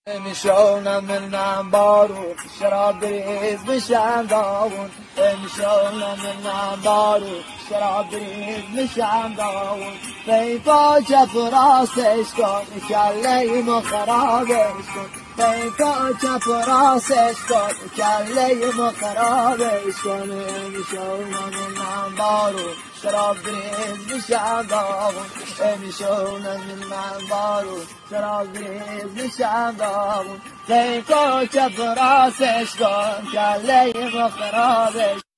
میشونم من بارون شراب بریز میشم داغون میشونم من بارون شراب بریز میشم داغون پیپا چپ و راستش کن کله‌ایمو خرابش کن پیپا چپ و راستش کن کله‌ایمو خرابش کن میشونم من بارون شراب بریز میشم داغون میشونم من بارون شراب بریز میشم داغون پیکا چپ راستش کن کله‌ایمو خرابش